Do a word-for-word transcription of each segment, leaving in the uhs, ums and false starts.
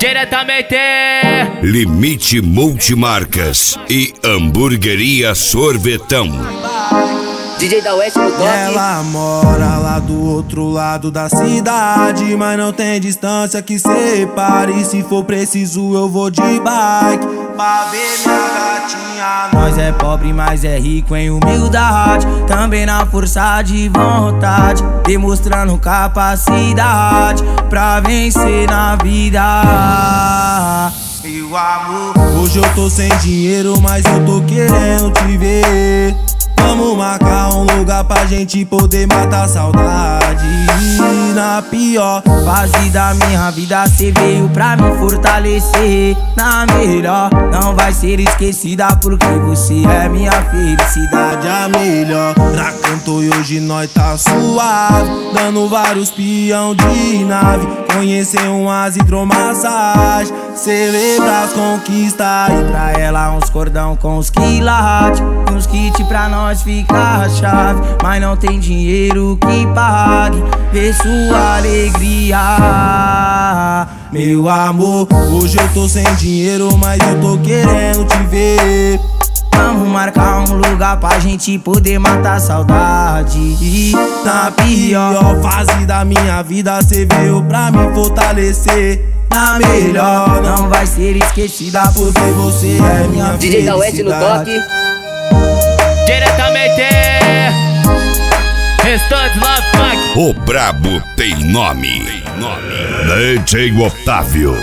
Diretamente Limite Multimarcas e Hamburgueria Sorvetão. D J da Oeste no toque. Ela mora lá do outro lado da cidade, mas não tem distância que separe. Se for preciso eu vou de bike pra ver minha gatinha. Nós é pobre, mas é rico em humildade, também na força de vontade, demonstrando capacidade pra vencer na vida. Meu amor, hoje eu tô sem dinheiro, mas eu tô querendo te ver. Vamos marcar um lugar pra gente poder matar a saudade. Na pior fase da minha vida cê veio pra me fortalecer. Na melhor não vai ser esquecida, porque você é minha felicidade. A melhor já cantou e hoje nós tá suave, dando vários peão de nave. Conhecer umas hidromassagem, celebrar as conquistas e pra ela uns cordão com os quilates, uns kits pra nós ficar chave, mas não tem dinheiro que pague ver sua alegria. Meu amor, hoje eu tô sem dinheiro, mas eu tô querendo te ver. Vamos marcar um lugar pra gente poder matar a saudade. Na pior fase da minha vida cê veio pra me fortalecer. Na melhor não vai ser esquecida, porque você é minha D J da Oeste no toque. Diretamente Restantes Love Funk. O brabo tem nome, D J Otávio.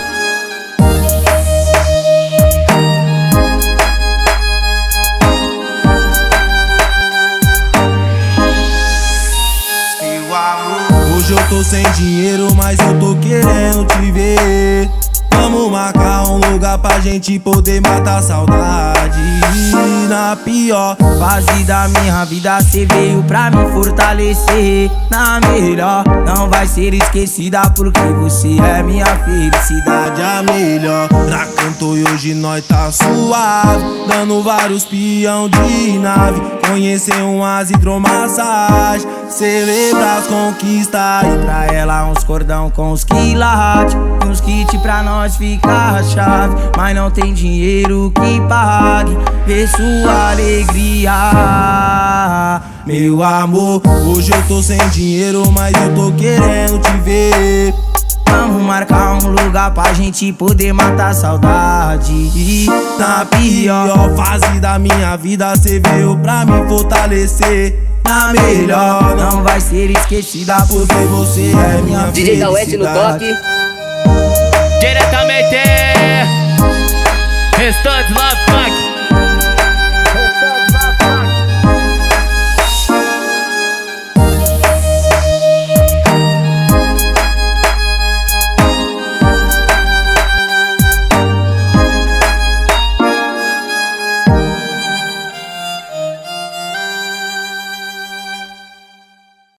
Hoje eu tô sem dinheiro, mas eu tô querendo te ver. Vamos marcar um lugar pra gente poder matar a saudade. Na pior fase da minha vida cê veio pra me fortalecer. Na melhor não vai ser esquecida, porque você é minha felicidade. A melhor já cantou e hoje nós tá suave, dando vários peão de nave. Conhecer umas hidromassagem, celebrar as conquistas e pra ela uns cordão com os quilates, uns kits pra nós ficar chave, mas não tem dinheiro que pague ver sua alegria. Meu amor, hoje eu tô sem dinheiro, mas eu tô querendo te ver. Vamos marcar um lugar pra gente poder matar a saudade. Na pior fase da minha vida cê veio pra me fortalecer. Na melhor não vai ser esquecida, porque você é minha D J da Oeste no toque. Diretamente Restantes Love Funk.